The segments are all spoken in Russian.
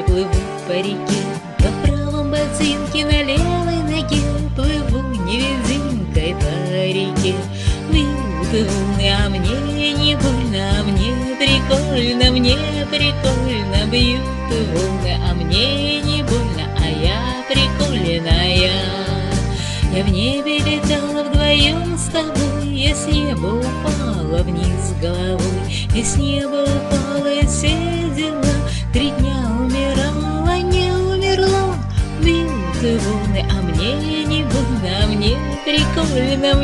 плыву по реке, по правом ботинке, на левой ноге плыву невидимкой по реке. Бьют волны, а мне не больно, а мне прикольно, бьют волны, а мне не больно, а я прикольная. Я в небе летала вдвоем с тобой, я с неба упала вниз головой, я с неба упала и сидела, 3 дня умирала, не умерла. Бьют волны, а мне не больно, а мне прикольно,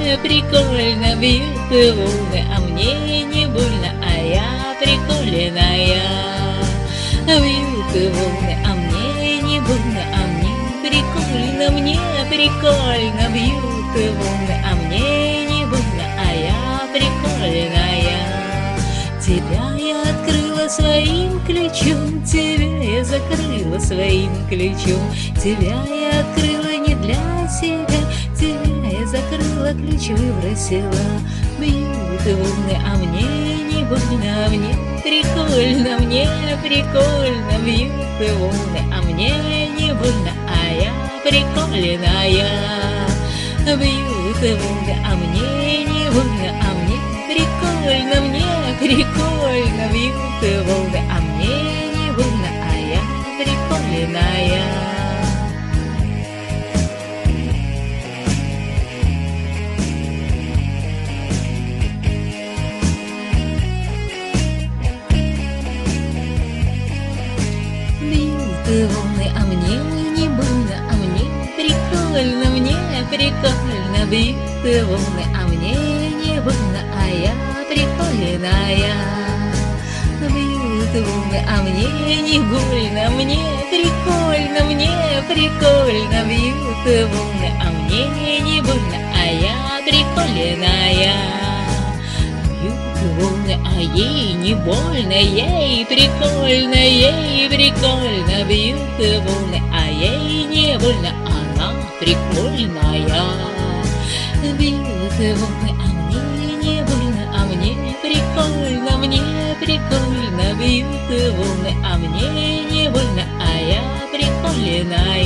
бьют волны, а мне не больно, а я прикольная. Бьют волны, а мне не больно, а мне прикольно, бьют волны, а мне не больно, а я прикольная. Тебя я открыла своим ключом, тебя я закрыла своим ключом, тебя я открыла не для себя, тебя я закрыла, ключ выбросила. Бьют волны, а мне не больно, а мне прикольно, бьют волны, а мне не больно, а я прикольная. Бьют волны, а мне не больно, а мне прикольно, бьют волны, а мне не больно, а я прикольная. Бьют волны, а мне не больно, а мне прикольно, бьют волны, а мне не больно, а я прикольная. Бьют волны, а мне не больно, мне прикольно, бьют волны, а мне не больно, а я прикольная. Бьют волны, а ей не больно, ей прикольно, бьют волны, а ей не больно, она прикольная. Бьют волны, а мне не больно, а мне прикольно, бьют волны, а мне не больно, а я прикольная.